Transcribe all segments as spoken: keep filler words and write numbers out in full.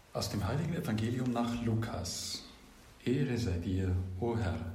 Aus dem Heiligen Evangelium nach Lukas. Ehre sei dir, o Herr.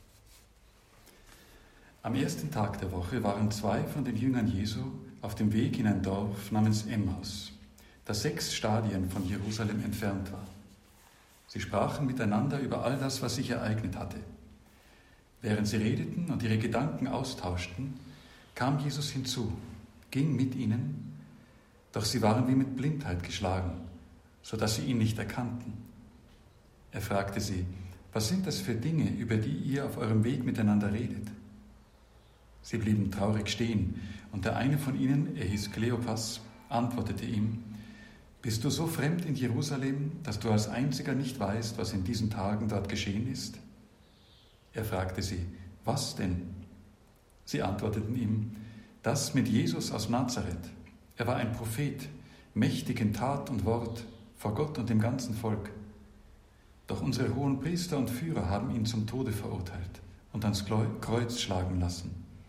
Am ersten Tag der Woche waren zwei von den Jüngern Jesu auf dem Weg in ein Dorf namens Emmaus, das sechs Stadien von Jerusalem entfernt war. Sie sprachen miteinander über all das, was sich ereignet hatte. Während sie redeten und ihre Gedanken austauschten, kam Jesus hinzu, ging mit ihnen, doch sie waren wie mit Blindheit geschlagen, so dass sie ihn nicht erkannten. Er fragte sie: Was sind das für Dinge, über die ihr auf eurem Weg miteinander redet? Sie blieben traurig stehen, und der eine von ihnen, er hieß Kleopas, antwortete ihm: Bist du so fremd in Jerusalem, dass du als einziger nicht weißt, was in diesen Tagen dort geschehen ist? Er fragte sie: Was denn? Sie antworteten ihm: Das mit Jesus aus Nazareth. Er war ein Prophet, mächtig in Tat und Wort, vor Gott und dem ganzen Volk. Doch unsere hohen Priester und Führer haben ihn zum Tode verurteilt und ans Kreuz schlagen lassen.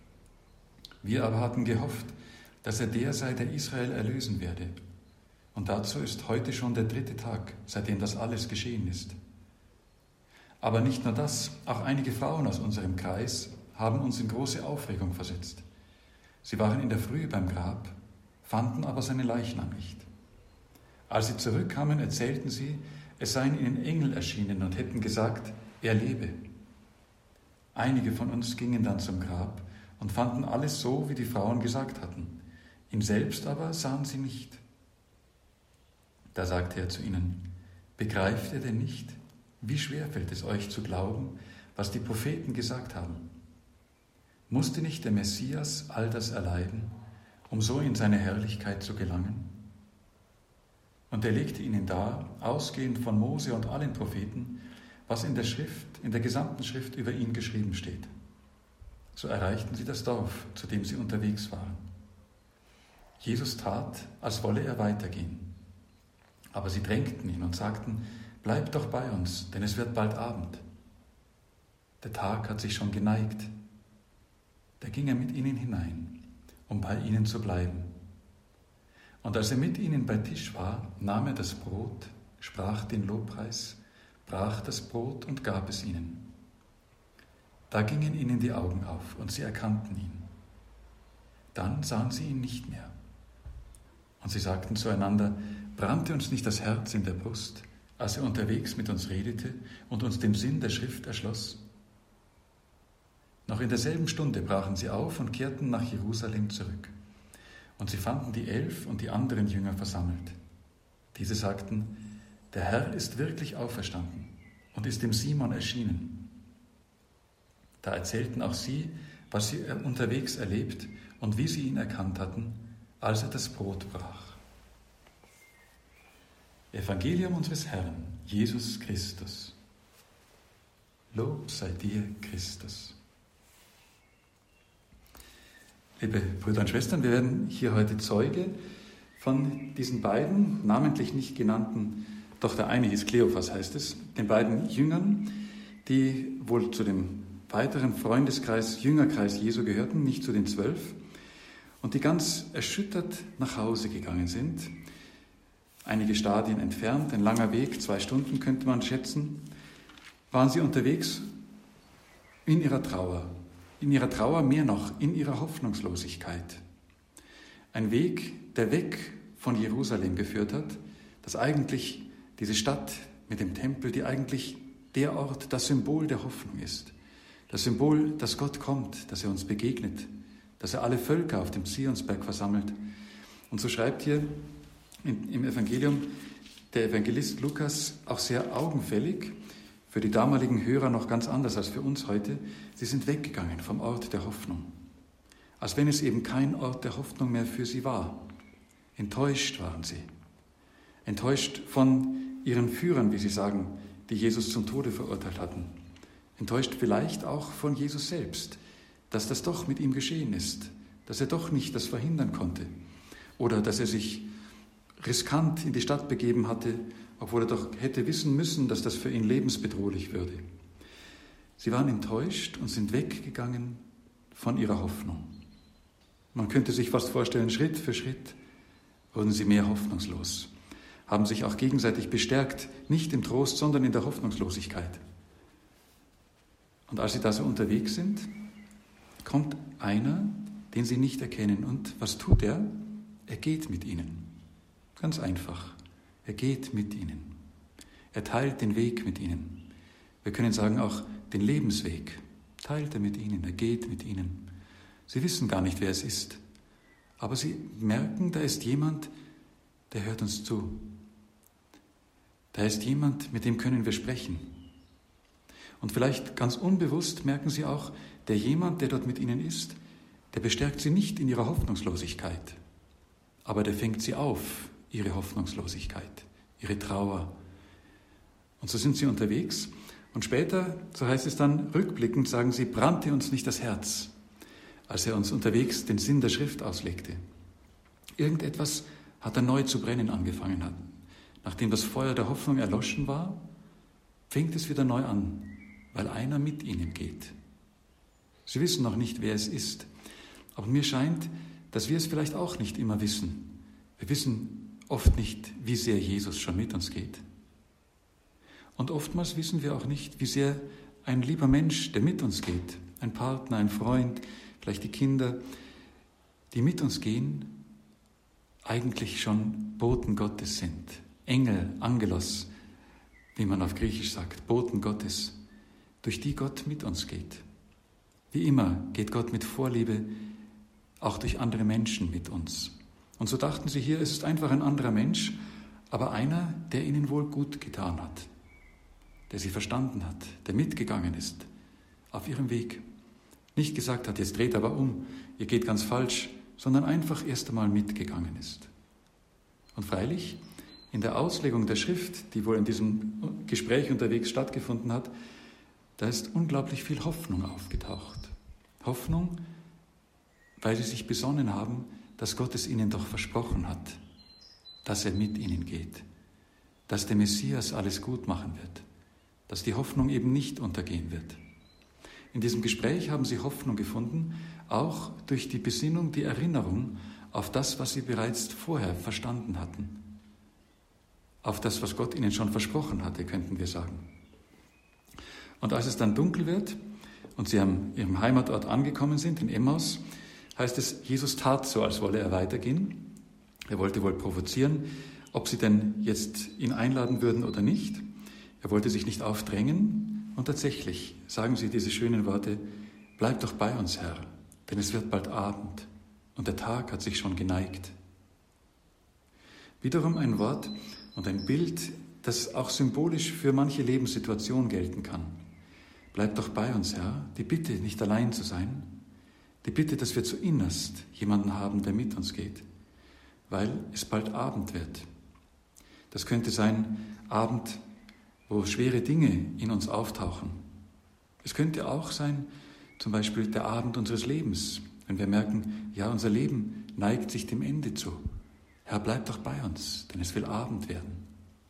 Wir aber hatten gehofft, dass er der sei, der Israel erlösen werde. Und dazu ist heute schon der dritte Tag, seitdem das alles geschehen ist. Aber nicht nur das, auch einige Frauen aus unserem Kreis haben uns in große Aufregung versetzt. Sie waren in der Früh beim Grab, fanden aber seinen Leichnam nicht. Als sie zurückkamen, erzählten sie, es seien ihnen Engel erschienen und hätten gesagt, er lebe. Einige von uns gingen dann zum Grab und fanden alles so, wie die Frauen gesagt hatten. Ihn selbst aber sahen sie nicht. Da sagte er zu ihnen: Begreift ihr denn nicht, wie schwer fällt es euch zu glauben, was die Propheten gesagt haben? Musste nicht der Messias all das erleiden, um so in seine Herrlichkeit zu gelangen? Und er legte ihnen dar, ausgehend von Mose und allen Propheten, was in der Schrift, in der gesamten Schrift über ihn geschrieben steht. So erreichten sie das Dorf, zu dem sie unterwegs waren. Jesus tat, als wolle er weitergehen. Aber sie drängten ihn und sagten: Bleib doch bei uns, denn es wird bald Abend. Der Tag hat sich schon geneigt. Da ging er mit ihnen hinein, um bei ihnen zu bleiben. Und als er mit ihnen bei Tisch war, nahm er das Brot, sprach den Lobpreis, brach das Brot und gab es ihnen. Da gingen ihnen die Augen auf und sie erkannten ihn. Dann sahen sie ihn nicht mehr. Und sie sagten zueinander: Brannte uns nicht das Herz in der Brust, als er unterwegs mit uns redete und uns den Sinn der Schrift erschloss? Noch in derselben Stunde brachen sie auf und kehrten nach Jerusalem zurück. Und sie fanden die Elf und die anderen Jünger versammelt. Diese sagten: Der Herr ist wirklich auferstanden und ist dem Simon erschienen. Da erzählten auch sie, was sie unterwegs erlebt und wie sie ihn erkannt hatten, als er das Brot brach. Evangelium unseres Herrn, Jesus Christus. Lob sei dir, Christus. Liebe Brüder und Schwestern, wir werden hier heute Zeuge von diesen beiden, namentlich nicht genannten, doch der eine hieß Kleophas, heißt es, den beiden Jüngern, die wohl zu dem weiteren Freundeskreis, Jüngerkreis Jesu gehörten, nicht zu den zwölf, und die ganz erschüttert nach Hause gegangen sind. Einige Stadien entfernt, ein langer Weg, zwei Stunden könnte man schätzen, waren sie unterwegs in ihrer Trauer. In ihrer Trauer mehr noch, in ihrer Hoffnungslosigkeit. Ein Weg, der weg von Jerusalem geführt hat, das eigentlich diese Stadt mit dem Tempel, die eigentlich der Ort, das Symbol der Hoffnung ist. Das Symbol, dass Gott kommt, dass er uns begegnet, dass er alle Völker auf dem Zionsberg versammelt. Und so schreibt hier im Evangelium der Evangelist Lukas auch sehr augenfällig, für die damaligen Hörer noch ganz anders als für uns heute: Sie sind weggegangen vom Ort der Hoffnung, als wenn es eben kein Ort der Hoffnung mehr für sie war. Enttäuscht waren sie, enttäuscht von ihren Führern, wie sie sagen, die Jesus zum Tode verurteilt hatten, enttäuscht vielleicht auch von Jesus selbst, dass das doch mit ihm geschehen ist, dass er doch nicht das verhindern konnte oder dass er sich riskant in die Stadt begeben hatte, obwohl er doch hätte wissen müssen, dass das für ihn lebensbedrohlich würde. Sie waren enttäuscht und sind weggegangen von ihrer Hoffnung. Man könnte sich fast vorstellen, Schritt für Schritt wurden sie mehr hoffnungslos. haben sich auch gegenseitig bestärkt, nicht im Trost, sondern in der Hoffnungslosigkeit. Und als sie da so unterwegs sind, kommt einer, den sie nicht erkennen. Und was tut er? Er geht mit ihnen. Ganz einfach. Er geht mit ihnen. Er teilt den Weg mit ihnen. Wir können sagen auch den Lebensweg. Teilt er mit ihnen, er geht mit ihnen. Sie wissen gar nicht, wer es ist. Aber sie merken, da ist jemand, der hört uns zu. Da ist jemand, mit dem können wir sprechen. Und vielleicht ganz unbewusst merken sie auch, der jemand, der dort mit ihnen ist, der bestärkt sie nicht in ihrer Hoffnungslosigkeit. Aber der fängt sie auf, ihre Hoffnungslosigkeit, ihre Trauer. Und so sind sie unterwegs. Und später, so heißt es dann, rückblickend sagen sie, brannte uns nicht das Herz, als er uns unterwegs den Sinn der Schrift auslegte. Irgendetwas hat er neu zu brennen angefangen. Hat. Nachdem das Feuer der Hoffnung erloschen war, fängt es wieder neu an, weil einer mit ihnen geht. Sie wissen noch nicht, wer es ist. Aber mir scheint, dass wir es vielleicht auch nicht immer wissen. Wir wissen oft nicht, wie sehr Jesus schon mit uns geht. Und oftmals wissen wir auch nicht, wie sehr ein lieber Mensch, der mit uns geht, ein Partner, ein Freund, vielleicht die Kinder, die mit uns gehen, eigentlich schon Boten Gottes sind. Engel, Angelos, wie man auf Griechisch sagt, Boten Gottes, durch die Gott mit uns geht. Wie immer geht Gott mit Vorliebe auch durch andere Menschen mit uns. Und so dachten sie hier, es ist einfach ein anderer Mensch, aber einer, der ihnen wohl gut getan hat, der sie verstanden hat, der mitgegangen ist auf ihrem Weg. Nicht gesagt hat, jetzt dreht aber um, ihr geht ganz falsch, sondern einfach erst einmal mitgegangen ist. Und freilich, in der Auslegung der Schrift, die wohl in diesem Gespräch unterwegs stattgefunden hat, da ist unglaublich viel Hoffnung aufgetaucht. Hoffnung, weil sie sich besonnen haben, dass Gott es ihnen doch versprochen hat, dass er mit ihnen geht, dass der Messias alles gut machen wird, dass die Hoffnung eben nicht untergehen wird. In diesem Gespräch haben sie Hoffnung gefunden, auch durch die Besinnung, die Erinnerung auf das, was sie bereits vorher verstanden hatten. Auf das, was Gott ihnen schon versprochen hatte, könnten wir sagen. Und als es dann dunkel wird und sie an ihrem Heimatort angekommen sind, in Emmaus, heißt es, Jesus tat so, als wolle er weitergehen. Er wollte wohl provozieren, ob sie denn jetzt ihn einladen würden oder nicht. Er wollte sich nicht aufdrängen und tatsächlich sagen sie diese schönen Worte, bleib doch bei uns, Herr, denn es wird bald Abend und der Tag hat sich schon geneigt. Wiederum ein Wort und ein Bild, das auch symbolisch für manche Lebenssituation gelten kann. Bleib doch bei uns, Herr, die Bitte, nicht allein zu sein, die Bitte, dass wir zuinnerst jemanden haben, der mit uns geht, weil es bald Abend wird. Das könnte sein Abend, wo schwere Dinge in uns auftauchen. Es könnte auch sein, zum Beispiel der Abend unseres Lebens, wenn wir merken, ja, unser Leben neigt sich dem Ende zu. Herr, bleib doch bei uns, denn es will Abend werden.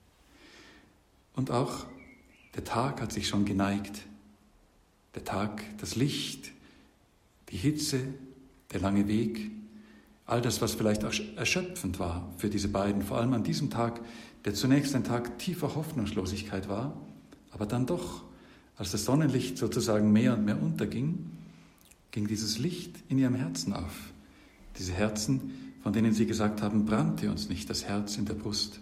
Und auch der Tag hat sich schon geneigt. Der Tag, das Licht, die Hitze, der lange Weg, all das, was vielleicht auch erschöpfend war für diese beiden, vor allem an diesem Tag, der zunächst ein Tag tiefer Hoffnungslosigkeit war, aber dann doch, als das Sonnenlicht sozusagen mehr und mehr unterging, ging dieses Licht in ihrem Herzen auf. Diese Herzen, von denen sie gesagt haben, brannte uns nicht das Herz in der Brust.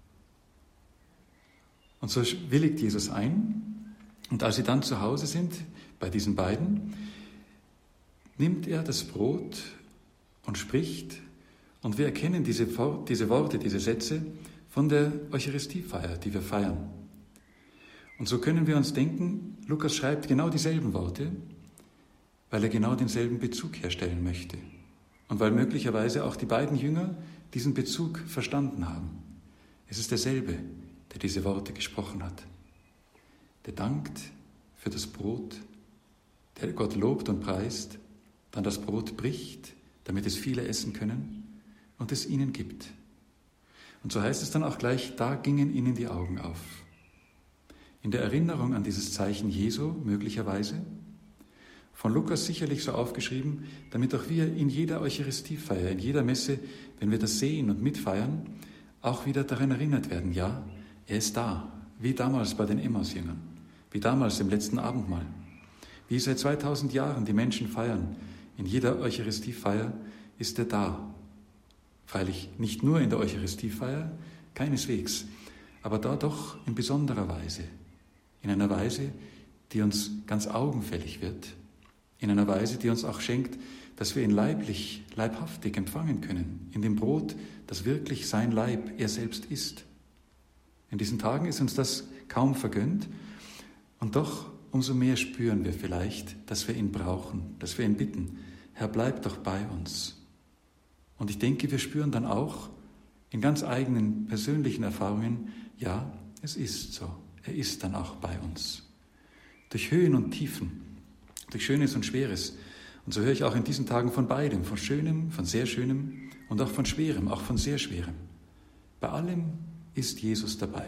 Und so willigt Jesus ein, und als sie dann zu Hause sind, bei diesen beiden, nimmt er das Brot und spricht, und wir erkennen diese, diese Worte, diese Sätze von der Eucharistiefeier, die wir feiern. Und so können wir uns denken, Lukas schreibt genau dieselben Worte, weil er genau denselben Bezug herstellen möchte. Und weil möglicherweise auch die beiden Jünger diesen Bezug verstanden haben. Es ist derselbe, der diese Worte gesprochen hat. Der dankt für das Brot, der Gott lobt und preist, dann das Brot bricht, damit es viele essen können und es ihnen gibt. Und so heißt es dann auch gleich, da gingen ihnen die Augen auf. In der Erinnerung an dieses Zeichen Jesu möglicherweise, von Lukas sicherlich so aufgeschrieben, damit auch wir in jeder Eucharistiefeier, in jeder Messe, wenn wir das sehen und mitfeiern, auch wieder daran erinnert werden, ja, er ist da, wie damals bei den Emmaus-Jüngern, wie damals im letzten Abendmahl, wie seit zweitausend Jahren die Menschen feiern. In jeder Eucharistiefeier ist er da. Freilich nicht nur in der Eucharistiefeier, keineswegs, aber da doch in besonderer Weise, in einer Weise, die uns ganz augenfällig wird, in einer Weise, die uns auch schenkt, dass wir ihn leiblich, leibhaftig empfangen können, in dem Brot, das wirklich sein Leib, er selbst ist. In diesen Tagen ist uns das kaum vergönnt und doch umso mehr spüren wir vielleicht, dass wir ihn brauchen, dass wir ihn bitten, Herr, bleib doch bei uns. Und ich denke, wir spüren dann auch in ganz eigenen persönlichen Erfahrungen, ja, es ist so, er ist dann auch bei uns. Durch Höhen und Tiefen, durch Schönes und Schweres. Und so höre ich auch in diesen Tagen von beidem, von Schönem, von sehr Schönem und auch von Schwerem, auch von sehr Schwerem. Bei allem ist Jesus dabei.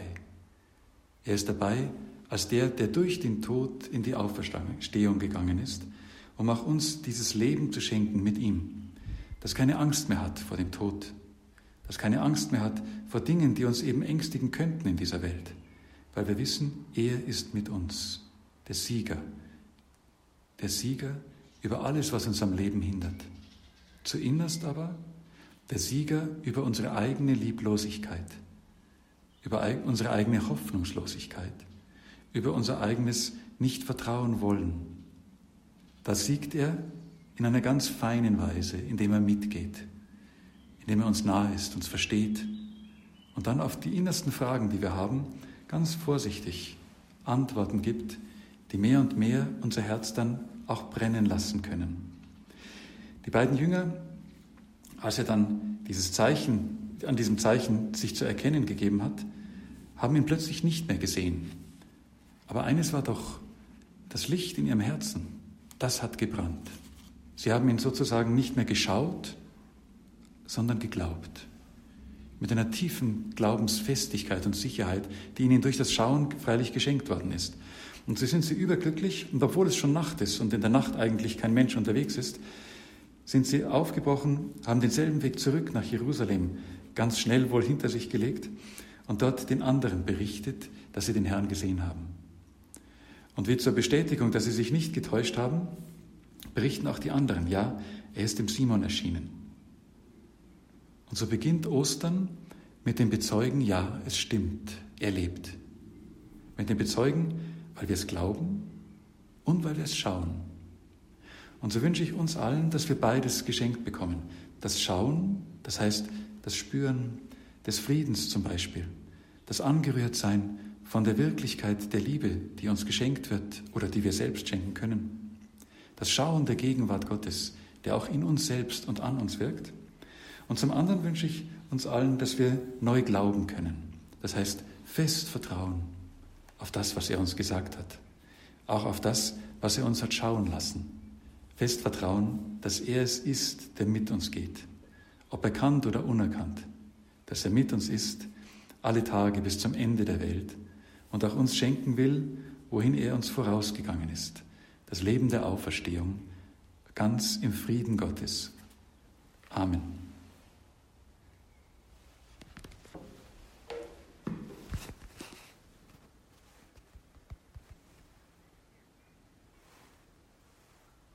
Er ist dabei als der, der durch den Tod in die Auferstehung gegangen ist, um auch uns dieses Leben zu schenken mit ihm, das keine Angst mehr hat vor dem Tod, das keine Angst mehr hat vor Dingen, die uns eben ängstigen könnten in dieser Welt, weil wir wissen, er ist mit uns, der Sieger, der Sieger über alles, was uns am Leben hindert. Zuinnerst aber der Sieger über unsere eigene Lieblosigkeit, über unsere eigene Hoffnungslosigkeit, über unser eigenes Nicht-Vertrauen wollen. Da siegt er in einer ganz feinen Weise, indem er mitgeht, indem er uns nahe ist, uns versteht und dann auf die innersten Fragen, die wir haben, ganz vorsichtig Antworten gibt, die mehr und mehr unser Herz dann auch brennen lassen können. Die beiden Jünger, als er dann dieses Zeichen, an diesem Zeichen sich zu erkennen gegeben hat, haben ihn plötzlich nicht mehr gesehen. Aber eines war doch, das Licht in ihrem Herzen, das hat gebrannt. Sie haben ihn sozusagen nicht mehr geschaut, sondern geglaubt. Mit einer tiefen Glaubensfestigkeit und Sicherheit, die ihnen durch das Schauen freilich geschenkt worden ist. Und so sind sie überglücklich, und obwohl es schon Nacht ist und in der Nacht eigentlich kein Mensch unterwegs ist, sind sie aufgebrochen, haben denselben Weg zurück nach Jerusalem ganz schnell wohl hinter sich gelegt und dort den anderen berichtet, dass sie den Herrn gesehen haben. Und wie zur Bestätigung, dass sie sich nicht getäuscht haben, berichten auch die anderen, ja, er ist dem Simon erschienen. Und so beginnt Ostern mit dem Bezeugen, ja, es stimmt, er lebt. Mit dem Bezeugen, weil wir es glauben und weil wir es schauen. Und so wünsche ich uns allen, dass wir beides geschenkt bekommen. Das Schauen, das heißt das Spüren des Friedens zum Beispiel, das Angerührtsein von der Wirklichkeit der Liebe, die uns geschenkt wird oder die wir selbst schenken können. Das Schauen der Gegenwart Gottes, der auch in uns selbst und an uns wirkt. Und zum anderen wünsche ich uns allen, dass wir neu glauben können. Das heißt, fest vertrauen auf das, was er uns gesagt hat. Auch auf das, was er uns hat schauen lassen. Fest vertrauen, dass er es ist, der mit uns geht. Ob erkannt oder unerkannt. Dass er mit uns ist, alle Tage bis zum Ende der Welt. Und auch uns schenken will, wohin er uns vorausgegangen ist. Das Leben der Auferstehung, ganz im Frieden Gottes. Amen.